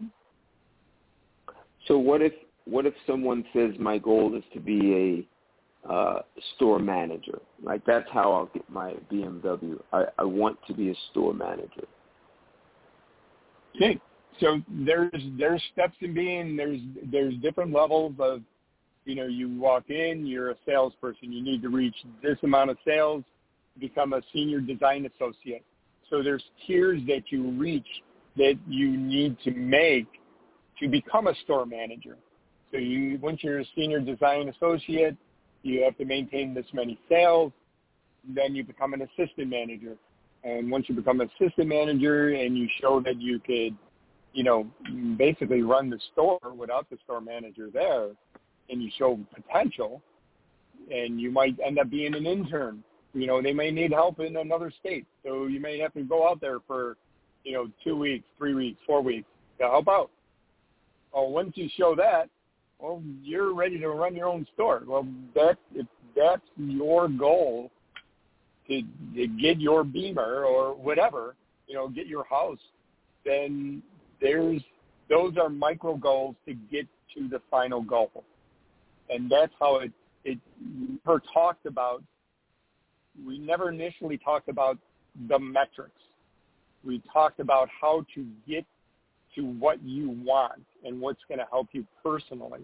So what if what if someone says my goal is to be a uh, store manager? Like that's how I'll get my B M W. I, I want to be a store manager. Okay, so there's there's steps in being there's there's different levels of, you know, you walk in, you're a salesperson, you need to reach this amount of sales to become a senior design associate. So there's tiers that you reach that you need to make to become a store manager. So you once you're a senior design associate, you have to maintain this many sales. Then you become an assistant manager. And once you become an assistant manager and you show that you could, you know, basically run the store without the store manager there, and you show potential, and you might end up being an intern. You know, they may need help in another state. So you may have to go out there for, you know, two weeks, three weeks, four weeks to help out. Well, once you show that, well, you're ready to run your own store. Well, that if that's your goal, to, to get your Beamer or whatever, you know, get your house, then there's those are micro goals to get to the final goal. And that's how it, it never talked about, we never initially talked about the metrics. We talked about how to get to what you want and what's going to help you personally.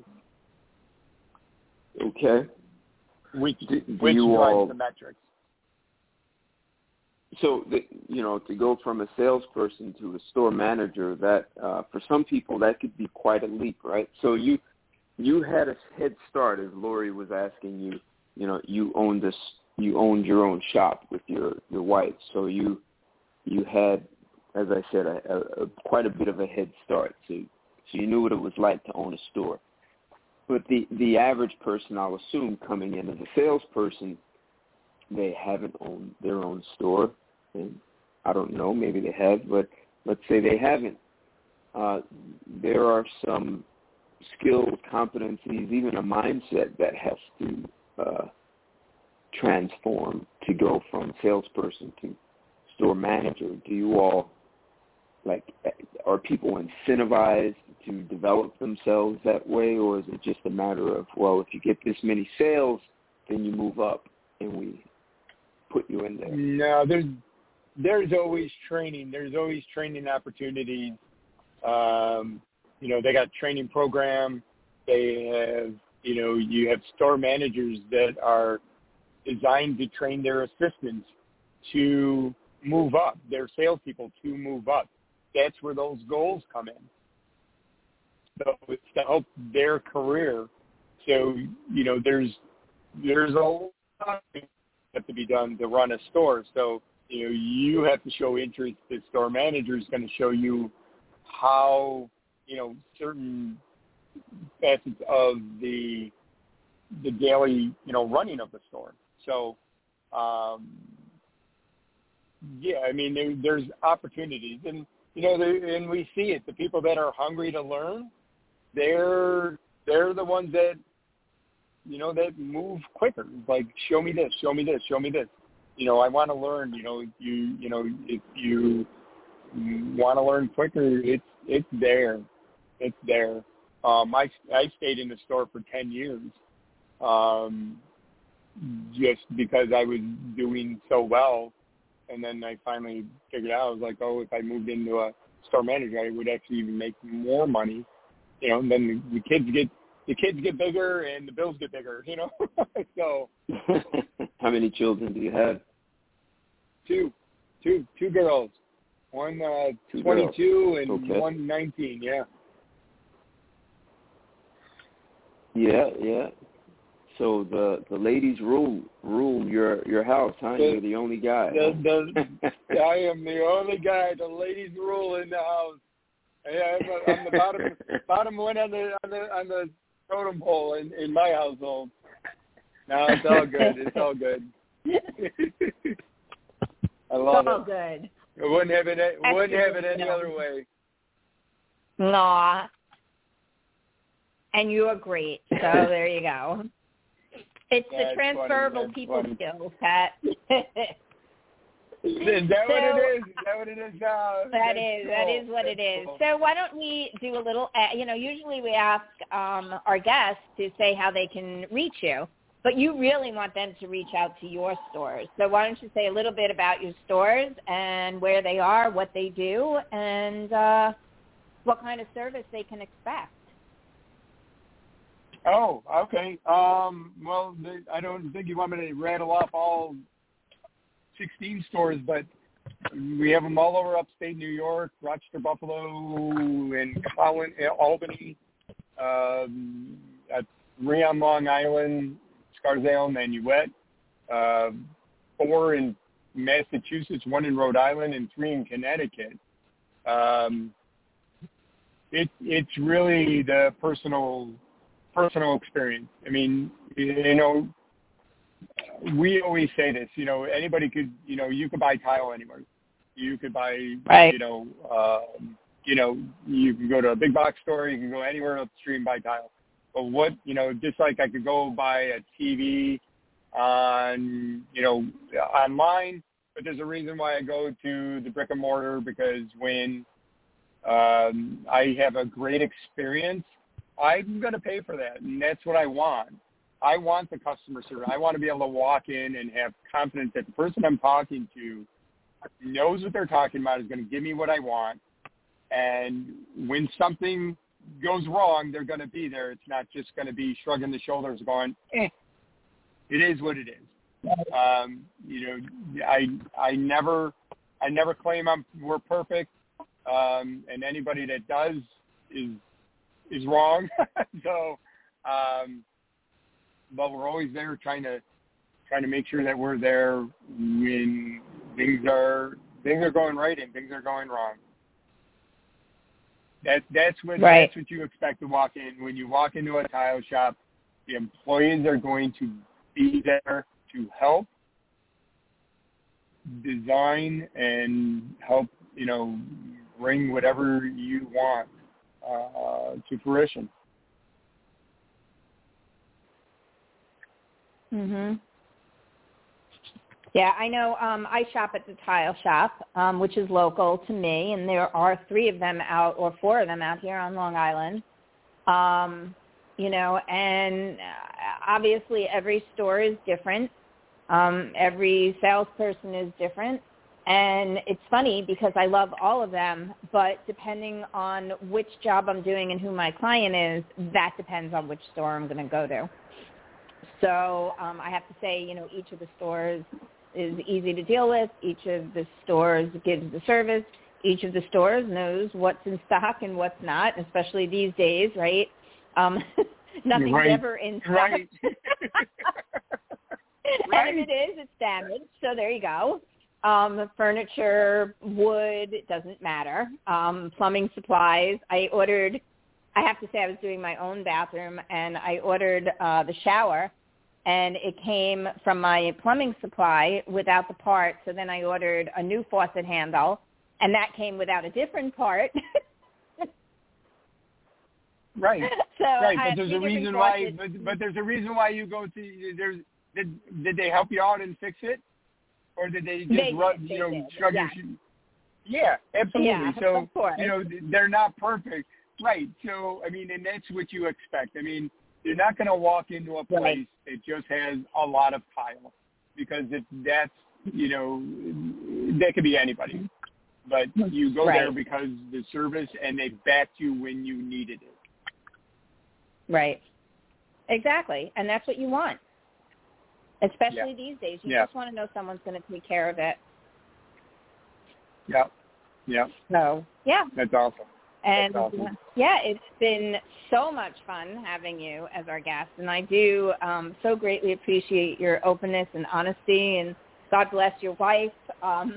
Okay. Which, do, do which you drives all, the metrics. So, the, you know, to go from a salesperson to a store manager, that uh, for some people that could be quite a leap, right? So you you had a head start, as Lori was asking you. You know, you owned this, you owned your own shop with your, your wife, so you you had, as I said, a, a, a, quite a bit of a head start. So, so you knew what it was like to own a store. But the the average person, I'll assume, coming in as a salesperson, they haven't owned their own store. And I don't know, maybe they have, but let's say they haven't. Uh, there are some skills, competencies, even a mindset that has to uh, transform to go from salesperson to store manager. Do you all, like, are people incentivized to develop themselves that way, or is it just a matter of, well, if you get this many sales, then you move up and we put you in there? No, there's there's always training. There's always training opportunities. Um, you know, they got training program. They have, you know, you have store managers that are designed to train their assistants to move up, their salespeople to move up. That's where those goals come in. So it's to help their career. So, you know, there's there's a lot of things that have to be done to run a store. So, you know, you have to show interest. The store manager is going to show you how, you know, certain facets of the the daily, you know, running of the store. So, um, yeah, I mean, there, there's opportunities, and you know, they, and we see it. The people that are hungry to learn, they're they're the ones that, you know, that move quicker. Like, show me this, show me this, show me this. You know, I want to learn. You know, you you know, if you want to learn quicker, it's it's there, it's there. Um, I I stayed in the store for ten years, um, just because I was doing so well, and then I finally figured out, I was like, oh, if I moved into a store manager, I would actually even make more money. You know, and then the, the kids get the kids get bigger and the bills get bigger. You know, so. How many children do you have? Two, two, two girls. One uh, two twenty-two girls. and Okay. one nineteen. Yeah. Yeah, yeah. So the the ladies rule rule your your house, huh? The, You're the only guy. The, huh? the, I am the only guy. The ladies rule in the house. Yeah, I'm, I'm the bottom bottom one on the on the on the totem pole in, in my household. No, it's all good. It's all good. I love it's all it. good. I wouldn't have it. Wouldn't have it any no. other way. Aw. And you are great. So there you go. It's That's the transferable funny. people funny. skills, Pat. Is that so, what it is? Is that what it is? Uh, that is. Cool. That is what that's it is. Cool. So why don't we do a little, uh, you know, usually we ask um, our guests to say how they can reach you, but you really want them to reach out to your stores. So why don't you say a little bit about your stores and where they are, what they do, and uh, what kind of service they can expect. Oh, okay. Um, well, I don't think you want me to rattle off all sixteen stores, but we have them all over upstate New York, Rochester, Buffalo, and Holland, Albany, um, at three on Long Island, Scarsdale, Nanuet, uh, four in Massachusetts, one in Rhode Island, and three in Connecticut. Um, it, it's really the personal personal experience. I mean, you know, we always say this, you know, anybody could, you know, you could buy tile anywhere. You could buy, right. you know, um, you know, you can go to a big box store, you can go anywhere upstream and buy tile. But what, you know, just like I could go buy a T V on, you know, online, but there's a reason why I go to the brick and mortar, because when um, I have a great experience, I'm going to pay for that, and that's what I want. I want the customer service. I want to be able to walk in and have confidence that the person I'm talking to knows what they're talking about, is going to give me what I want, and when something goes wrong, they're going to be there. It's not just going to be shrugging the shoulders going, eh, it is what it is. Um, you know, I I never I never claim I'm we're perfect, um, and anybody that does is is wrong. so, um, but we're always there trying to trying to make sure that we're there when things are things are going right and things are going wrong. That that's what right. that's what you expect to walk in. When you walk into a tile shop, the employees are going to be there to help design and help, you know, bring whatever you want uh, to fruition. Mhm. Yeah, I know. Um, I shop at the Tile Shop, um, which is local to me, and there are three of them out, or four of them out here on Long Island. Um, you know, and obviously every store is different. Um, every salesperson is different. And it's funny because I love all of them, but depending on which job I'm doing and who my client is, that depends on which store I'm going to go to. So um, I have to say, you know, each of the stores is easy to deal with. Each of the stores gives the service. Each of the stores knows what's in stock and what's not, especially these days, right? Um, nothing's right. ever in stock. Right. And if it is, it's damaged. So there you go. Um, furniture, wood, it doesn't matter. Um, plumbing supplies. I ordered, I have to say I was doing my own bathroom, and I ordered uh, the shower, and it came from my plumbing supply without the part. So then I ordered a new faucet handle, and that came without a different part. Right. So right. I But there's a reason why. But, but there's a reason why you go to. There's. Did did they help you out and fix it, or did they just they rub, did, you know did. shrug Yeah. your? Yeah, absolutely. Yeah, so of course. you know they're not perfect, right? So I mean, and that's what you expect. I mean, you're not going to walk into a place right. that just has a lot of tile, because if that's, you know, that could be anybody. But you go right. there because the service, and they backed you when you needed it. Right. Exactly, and that's what you want. Especially yeah. these days. You yeah. just want to know someone's going to take care of it. Yeah. Yeah. So, yeah. That's awesome. And, That's awesome. yeah, it's been so much fun having you as our guest. And I do um, so greatly appreciate your openness and honesty. And God bless your wife. Um,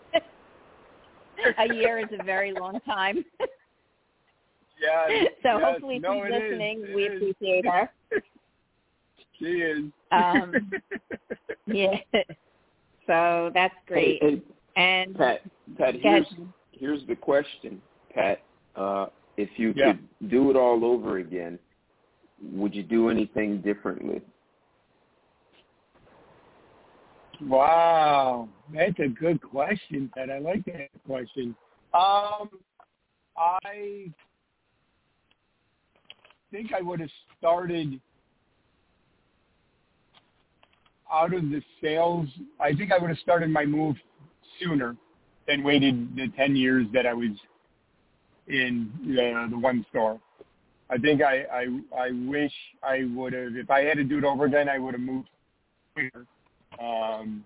a year is a very long time. Yeah. So yes. hopefully no, she's listening. Is. We is. appreciate her. She is. Um, yeah. So that's great. Hey, hey, and Pat, Pat, here's here's the question, Pat. Uh, if you yeah. could do it all over again, would you do anything differently? Wow, that's a good question, Ted. I like that question. Um, I think I would have started out of the sales. I think I would have started my move sooner than waited the ten years that I was in uh, the one store. I think I, I I wish I would have, if I had to do it over again, I would have moved quicker. Um,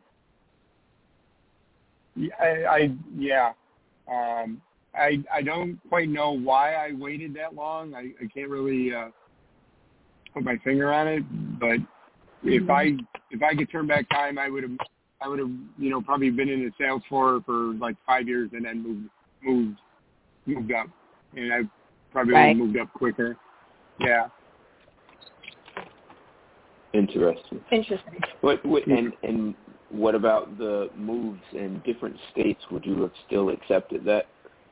I, I yeah, um, I I don't quite know why I waited that long. I, I can't really uh, put my finger on it. But if I if I could turn back time, I would have I would have you know probably been in the sales floor for like five years and then moved moved moved up, and I probably right. would have moved up quicker. Yeah. Interesting. Interesting. What, what and and what about the moves in different states? Would you have still accepted that?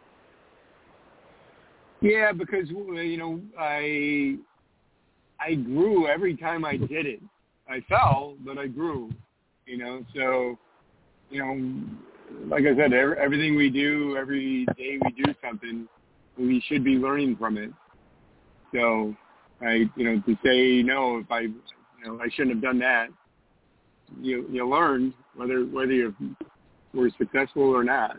Yeah, because you know I I grew every time I did it. I fell, but I grew. You know, so you know, like I said, every, everything we do, every day we do something, we should be learning from it. So, I you know to say no, if I you know I shouldn't have done that. You you learn whether whether you were successful or not.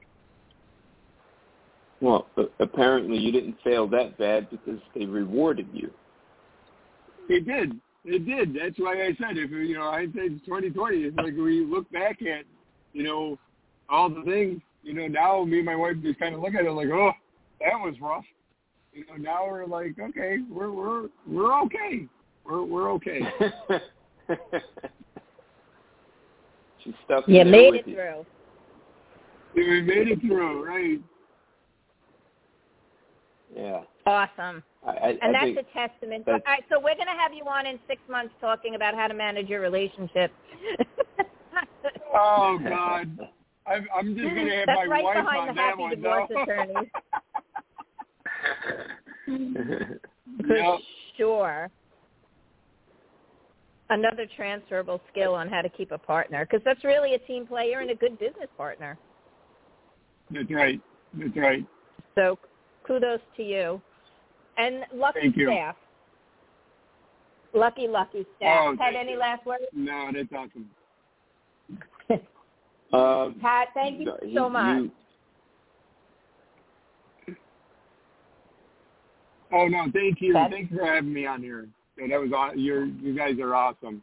Well, apparently you didn't fail that bad because they rewarded you. It did. It did. That's why I said if you know I said twenty twenty. It's like we look back at you know all the things. You know now me and my wife just kind of look at it like, oh, that was rough. You know now we're like, okay, we're we're we're okay. We're we're okay. She stuck You in there made with it you. through. We made it through, right? Yeah. Awesome. I, I, And I that's think a testament. that's, All right, so we're going to have you on in six months talking about how to manage your relationship. Oh, God. I'm, I'm just going to have that's my right wife behind on the that happy one, divorce though. attorneys. Yep. For sure. Another transferable skill on how to keep a partner, because that's really a team player and a good business partner. That's right. That's right. So kudos to you. And lucky Thank you. staff. Lucky, lucky staff. Oh, Pat, any you. last words? No, that's awesome. um, Pat, thank you he, so much. You, Oh, no, thank you. Pat? Thanks for having me on here. Yeah, that was aw- you're, you guys are awesome.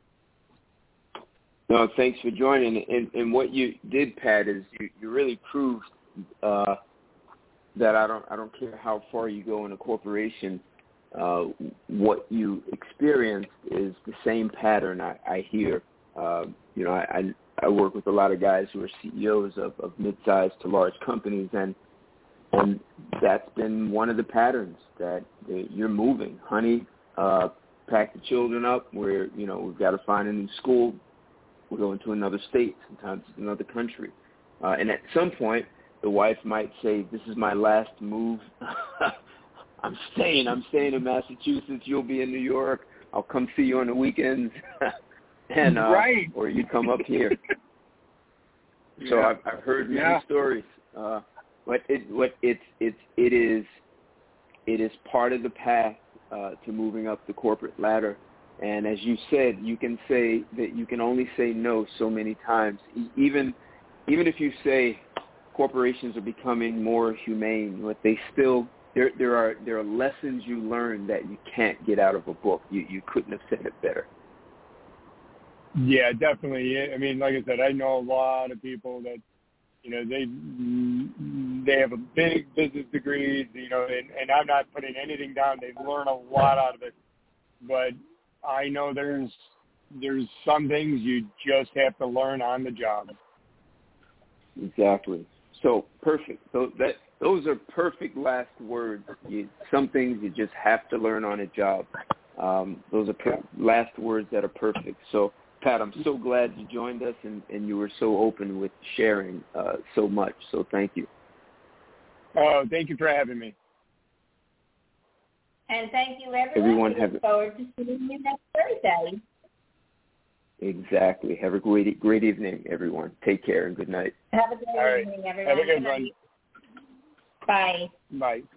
No, thanks for joining. And, and what you did, Pat, is you, you really proved uh, that I don't I don't care how far you go in a corporation, uh, what you experienced is the same pattern I, I hear. Uh, you know, I, I I work with a lot of guys who are C E Os of, of mid-sized to large companies, and and that's been one of the patterns that you're moving. Honey, uh, pack the children up. We're you know we've got to find a new school. We're going to another state, sometimes another country. Uh, and at some point, the wife might say, this is my last move. I'm staying. I'm staying in Massachusetts. You'll be in New York. I'll come see you on the weekends. and uh, right. Or you come up here. So yeah. I've, I've heard many yeah. stories. Uh, but it, what it's, it's, it is, it is part of the path uh, to moving up the corporate ladder. And as you said, you can say that you can only say no so many times. Even even if you say corporations are becoming more humane, but they still there there are there are lessons you learn that you can't get out of a book. You you couldn't have said it better. Yeah, definitely. I mean, like I said, I know a lot of people that you know they they have a big business degrees, you know, and, and I'm not putting anything down. They learn a lot out of it, but I know there's there's some things you just have to learn on the job. Exactly. So perfect. So that those are perfect last words. You, some things you just have to learn on a job. Um, those are per- last words that are perfect. So Pat, I'm so glad you joined us and, and you were so open with sharing uh, so much. So thank you. Oh, thank you for having me. And thank you, everyone. Everyone we have look forward to seeing you next Thursday. Exactly. Have a great, great evening, everyone. Take care and good night. Have a good All right. evening, everyone. Have a good one. Bye. Bye.